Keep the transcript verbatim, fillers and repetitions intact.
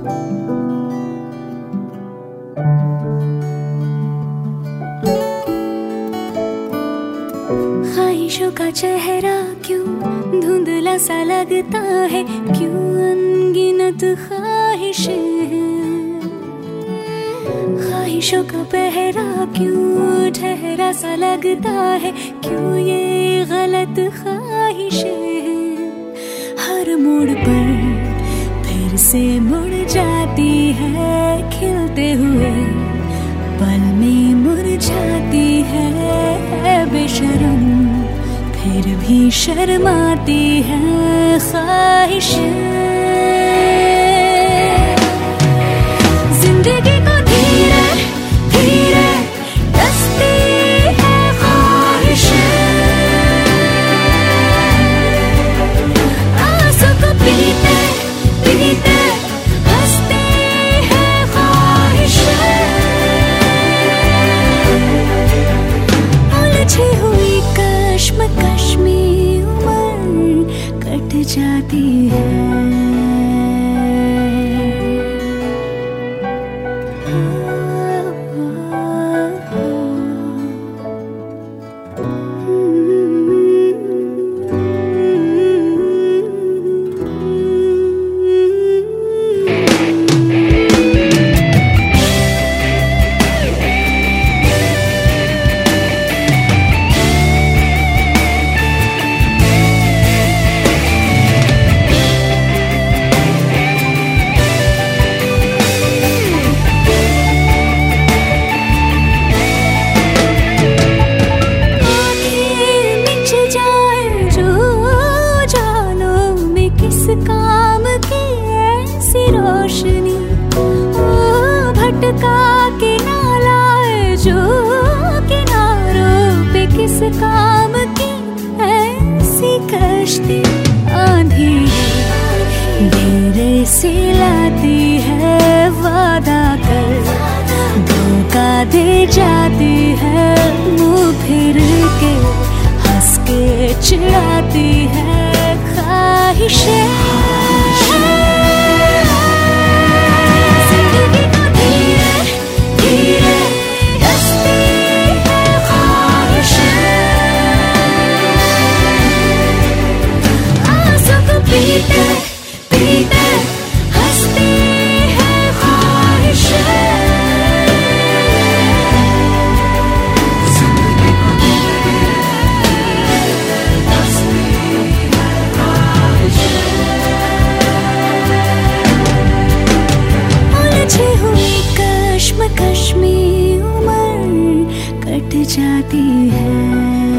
ख्वाहिशों का चेहरा क्यों धुंधला सा लगता है, क्यों अनगिनत ख्वाहिशें हैं। ख्वाहिशों का पहरा क्यों ठहरा सा लगता है, क्यों ये गलत ख्वाहिशें हैं। हर मोड़ पर फिर से मुड़ जाती है, खिलते हुए पल में मुरझाती है। बेशरम फिर भी शर्माती है ख्वाहिशें। जिंदगी को धीरे धीरे डसती है ख्वाहिशें, आंसू को पीते पीते हंसती है ख्वाहिशें। उलझी हुई कश्मकश में उम्र कट जाती है। काम की ऐसी रोशनी ओ भटका के ना लाए जो किनारों पे, किस काम की ऐसी कश्ती। आंधी धीरे से लाती है वादा कर, धोखा दे जाती है मुंह फिर के, हंस के चिढ़ाती है ख्वाहिशें। जिंदगी को धीरे धीरे डसती है ख्वाहिशें, आंसू को पीते पीते हंसती है ख्वाहिशें। कश्मकश में उम्र कट जाती है।